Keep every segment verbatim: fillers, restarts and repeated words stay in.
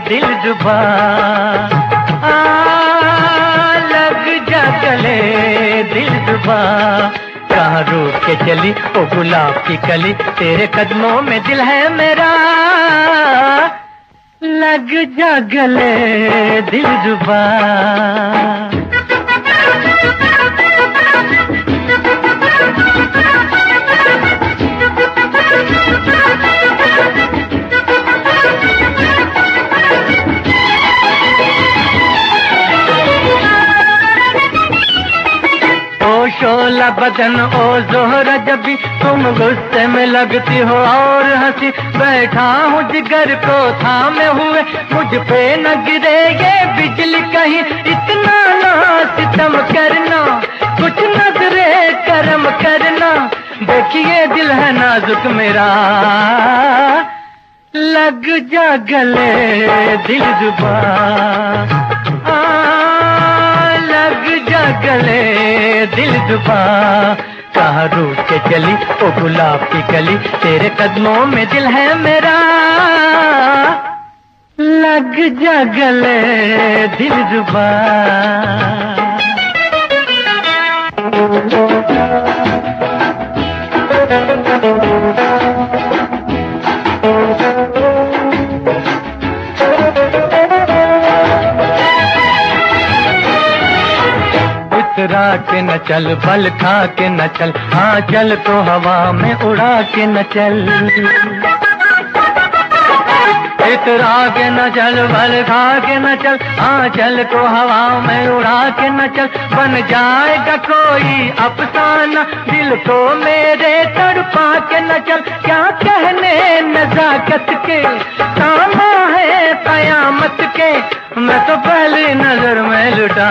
दिल जुबा, आ लग जा गले दिल जुबा। कहाँ रूठ के चली ओ गुलाब की कली, तेरे कदमों में दिल है मेरा, लग जा गले दिल जुबा। शोला बदन ओ ज़ोहरा जबी, तुम गुस्से में लगती हो और हंसी। बैठा हूँ जिगर को थामे हुए, मुझ पे न गिरे ये बिजली कहीं। इतना ना सितम करना, कुछ नजरे करम करना। देखिए दिल है नाजुक मेरा, लग जा गले दिल जुबा, लग जा गले दिल जुबा। कहाँ रूठ के चली ओ गुलाब की कली, तेरे कदमों में दिल है मेरा, लग जा गले दिल जुबा। इतरा के न चल, बल खा के न चल, हाँ चल तो हवा में उड़ा के न चल। इतरा के न चल, बल खा के न चल, हाँ चल तो हवा में उड़ा के न चल। बन जाएगा कोई अफसाना, दिल को मेरे तड़पा के न चल। क्या कहने नजाकत के, सामा है कयामत के, मैं तो पहली नजर में लुटा,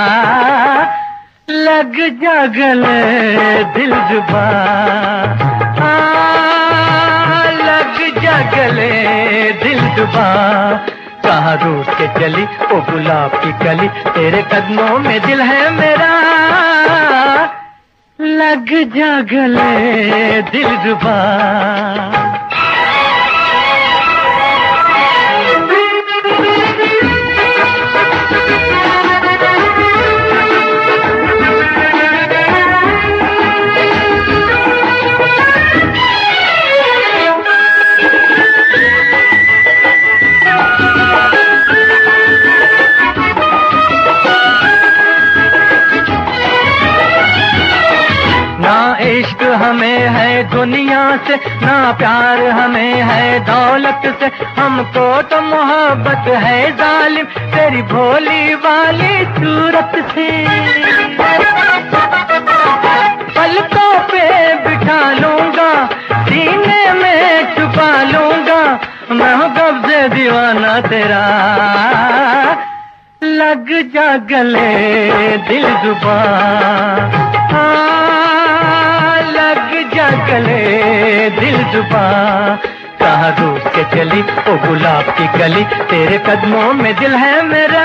लग जा गले दिल जुबा, आ लग जा गले दिल जुबा। कहाँ रूठ के चली ओ गुलाब की कली, तेरे कदमों में दिल है मेरा, लग जा गले दिल जुबा। इश्क हमें है दुनिया से, ना प्यार हमें है दौलत से। हमको तो मोहब्बत है जालिम, तेरी भोली वाली सूरत से। पलकों पे बिठा लूंगा, सीने में छुपा लूंगा, मैं हूँ कब से दीवाना तेरा, लग जा गले दिल जुबा, लग जा गले दिल जुबा। कहाँ रूठ के चली ओ गुलाब की कली, तेरे कदमों में दिल है मेरा,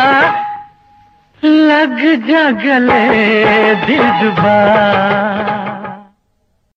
लग जा गले दिल जुबा।